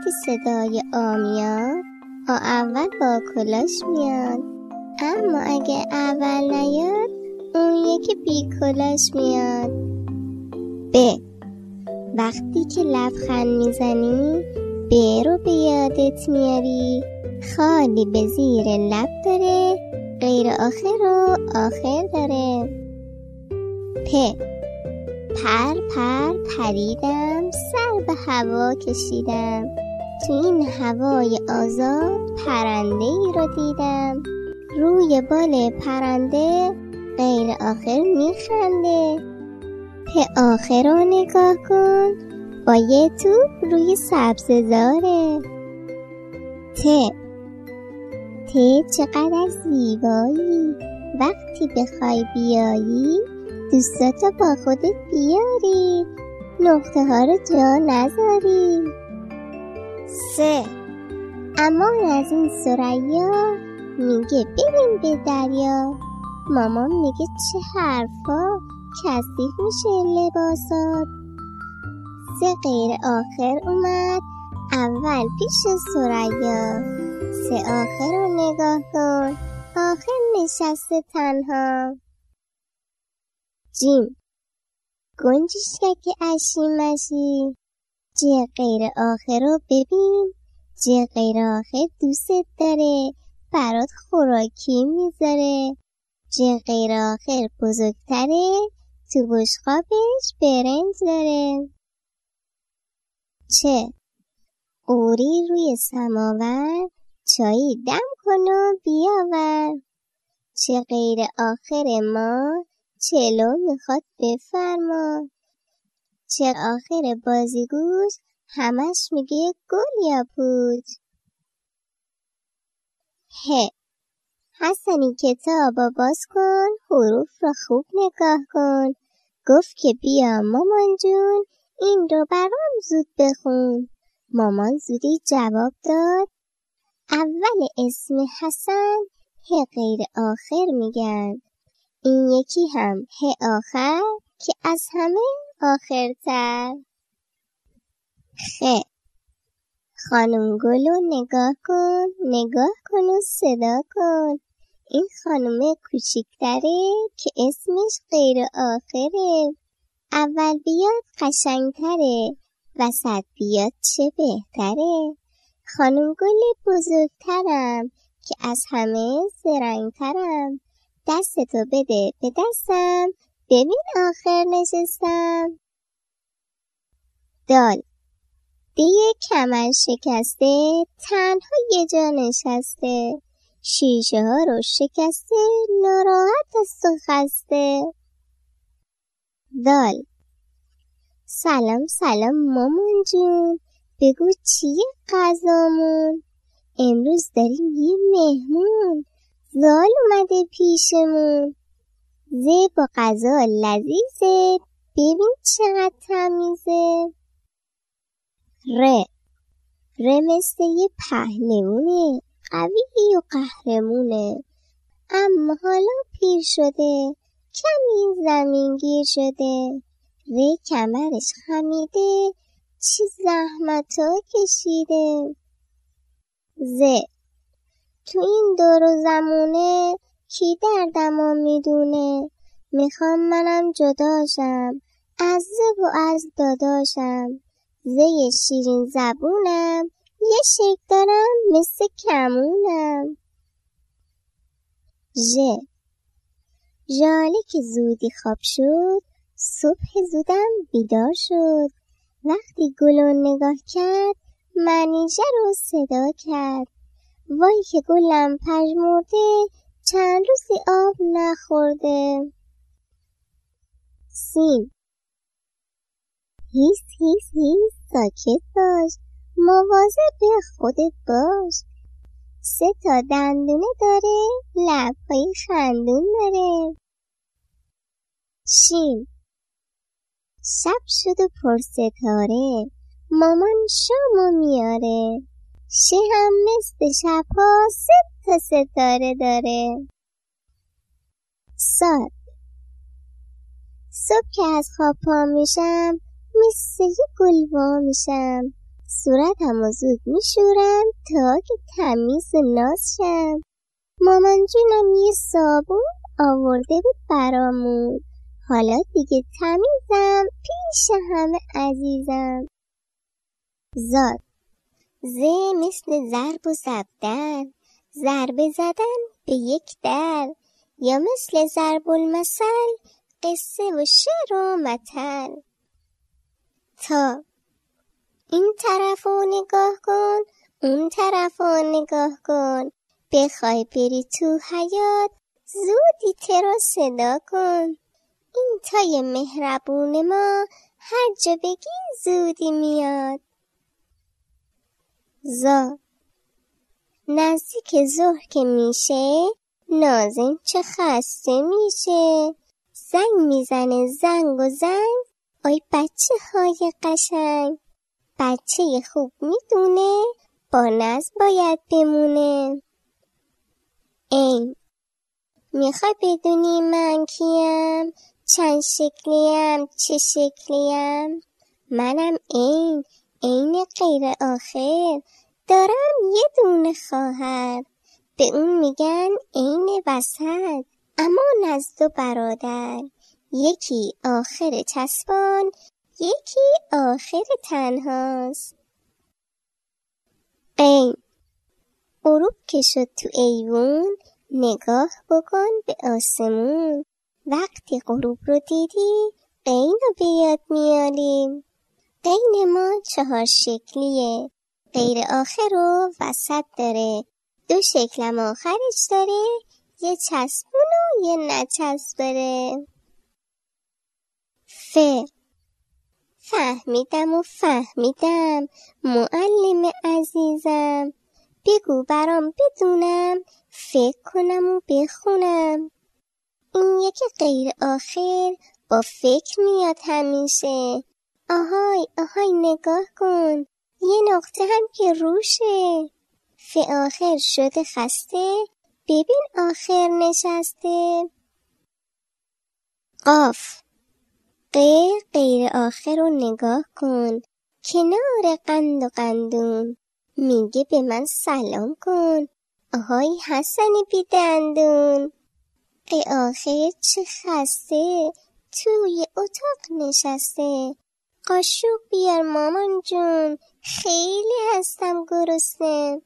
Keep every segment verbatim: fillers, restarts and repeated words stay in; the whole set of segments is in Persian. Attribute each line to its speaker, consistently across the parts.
Speaker 1: وقتی صدای آ میاد، آ اول با کلاش میاد، اما اگه اول نیاد اون یکی بی کلاش میاد. ب وقتی که لبخند میزنی ب رو به یادت میاری، خالی به زیر لب داره، غیر آخر و آخر داره. پ پر پر پریدم، سر به هوا کشیدم، تو این هوای آزاد پرنده ای رو دیدم، روی بال پرنده غیر آخر میخنده. پ آخر رو نگاه کن، با یه توپ روی سبززاره. ت ت چقدر زیبایی، وقتی بخوای بیایی دوستاتو با خودت بیاری، نقطه ها رو جا نذاری. س امان از این ثریا، میگه بریم به دریا، مامان میگه چه حرفا، کثیف میشه لباسات. س غیر آخر اومد اول پیش ثریا، س آخر رو نگاه کن، آخر نشسته تنها. جیم گنجشک اشی مشی، ج غیر آخر رو ببین، ج غیر آخر دوست داره، برات خوراکی میذاره، ج غیر آخر بزرگتره، تو بشقابش برنج داره. چه قوری روی سماور، چایی دم کن و بیاور، چه غیر آخر ما، چلو میخواد بفرما، چه آخر بازیگوش همش میگه گل یا پوچ. ه حسنی کتابو باز کن، حروف رو خوب نگاه کن، گفت که بیا مامان جون این رو برام زود بخون. مامان زودی جواب داد، اول اسم حسن ه غیر آخر میگن، این یکی هم ه آخر که از همه آخرتر. خ خانم گلو نگاه کن، نگاه کن و صدا کن، این خانم کوچیکتره که اسمش غیر آخره، اول بیاد قشنگتره، وسط بیاد چه بهتره، خانم گل بزرگترم که از همه زرنگترم، دستتو بده به دستم، ببین آخر نشستم. دال دیه کمر شکسته، تنها یه جا نشسته، شیشه ها رو شکسته، ناراحت است و خسته. دال سلام سلام مامان جون، بگو چیه غذامون، امروز داریم یه مهمون، زال اومده پیشمون، ز با غذا لذیذه، ببین چقدر تمیزه. ر ر مثل یه پهلوونه، قوی و قهرمونه، اما حالا پیر شده، کمی زمینگیر شده، ر کمرش خمیده، چه زحمتا کشیده. ز تو این دور و زمونه کی دردمو میدونه، میخوام منم جداشم از ز و از داداشم، زی شیرین زبونم، یه شکل دارم مثل کمونم. ژ ژاله که زودی خواب شد، صبح زودم بیدار شد، وقتی گلو نگاه کرد منیژه رو صدا کرد، وای که گلم پژمرده، چند روزی آب نخورده. سین هیس هیس هیس ساکت باش، مواظب به خودت باش، سه تا دندونه داره، لبهای خندون داره. شین شب شد و پر ستاره، مامان شامو میاره، شه هم مثل شبها سه تا ستاره داره. صاد صبح که از خواب پا میشم، مثل یه گل وا میشم، صورتمو زود میشورم تا که تمیز و ناز شم. مامان جونم یه صابون آورده بود برامون، حالا دیگه تمیزم پیش همه عزیزم. زاد ز مثل ضرب و ضربدر، ضربه زدن به یک در، یا مثل ضرب المثل قصه و شعر و متل. تا این طرفو نگاه کن اون طرفو نگاه کن، بخوای بری تو حیاط زودی ترا صدا کن. این تای مهربون ما هر جا بگی زودی میاد. زا نزدیک ظهر که میشه نازن چه خسته میشه، زنگ میزنه زنگ و زنگ، آی بچه های قشنگ. بچه خوب میدونه با ناز باید بمونه. این میخوای بدونی من کیم، چند شکلیم چه شکلیم؟ منم این این غیر آخر، دارم یه دونه خواهر، به اون میگن این وسط. اما نزد و برادر، یکی آخر چسبان یکی آخر تنهاست. این غروب که شد تو ایوون، نگاه بکن به آسمون. وقتی غروب رو دیدی قین رو به یاد میاریم. قین ما چهار شکلیه، غیر آخر و وسط داره، دو شکلم آخرش داره، یه چسبون و یه نچسب داره. ف فهمیدم و فهمیدم معلم عزیزم، بگو برام بدونم فکر کنم و بخونم. این یکی غیر آخر با فکر میاد همیشه، آهای آهای نگاه کن یه نقطه هم که روشه. ف آخر شده خسته، ببین آخر نشسته. قاف ق غیر آخر رو نگاه کن، کنار قند و قندون، میگه به من سلام کن، آهای حسن بی دندون. ق آخر چه خسته، توی اتاق نشسته، قاشق بیار مامان جون، خیلی هستم گرسنه.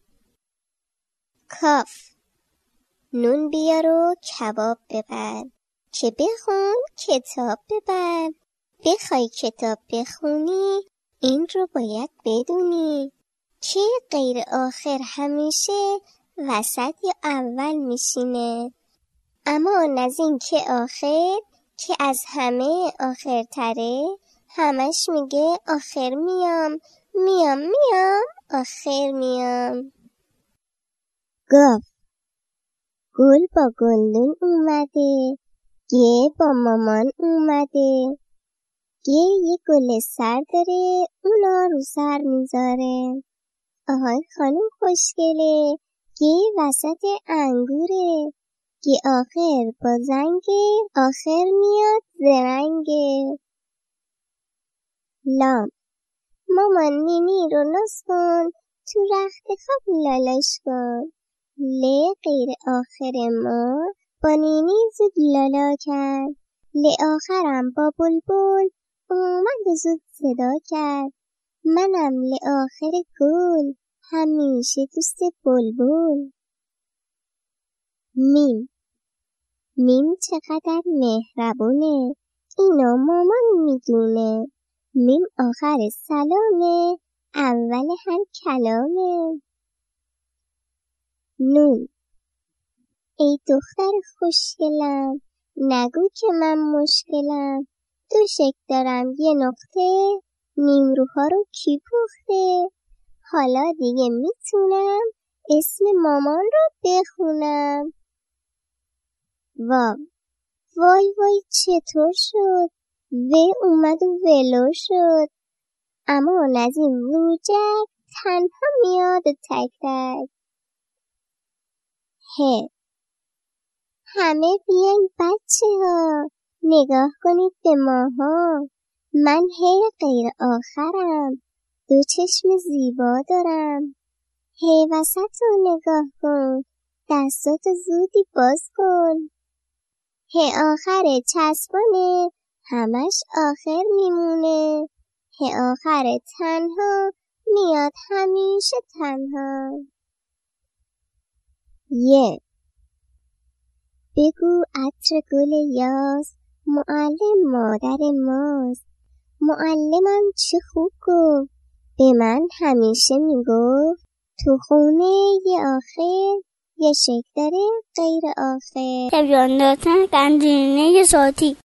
Speaker 1: کاف نون بیار و کباب ببر، که بخون کتاب ببر. بخوای کتاب بخونی این رو باید بدونی، که غیر آخر همیشه وسط یا اول میشینه. اما از این که آخر که از همه آخر تره، همش میگه آخر میام میام میام آخر میام. گاف گل با گلدون اومده، گه با مامان اومده. گه یه گل سر داره اونا رو سر میذاره، آهای خانم خوشگله، گه وسط انگوره. گه آخر با زنگه، آخر میاد زرنگه. لام مامان نینی رو ناز کن، تو رخت خواب لالاش کن. ل غیر آخر ما با نینی زود لالا کرد، ل آخرم با بلبل اومد و زود صدا کرد. منم ل آخر گل، همیشه دوست بلبل. میم میم چقدر مهربونه، اینو مامان میدونه. میم آخر سلامه، اول هر کلامه. نون ای دختر خوشگلم، نگو که من مشکلم. دو شک دارم یه نقطه، نیمروها رو کی پخته. حالا دیگه میتونم اسم مامان رو بخونم. واو وای وای چطور شد، و اومد و ولو شد. اما از این وجد تنها میاد و تک تک. ه همه بیاین بچه ها، نگاه کنید به ماها، من هی غیر آخرم، دو چشم زیبا دارم. هی وسط رو نگاه کن، دستاتو زودی باز کن. هی آخر چسبانه، همش آخر میمونه. هی آخر تنها، میاد همیشه تنها. یه بگو عطر گل یاس، معلم مادر ماست. معلمم چه خوب گفت، به من همیشه میگفت تو خونه یه آخر، یه شکل داره غیر آخر.
Speaker 2: تبیان دادن قندیلینه صوتی.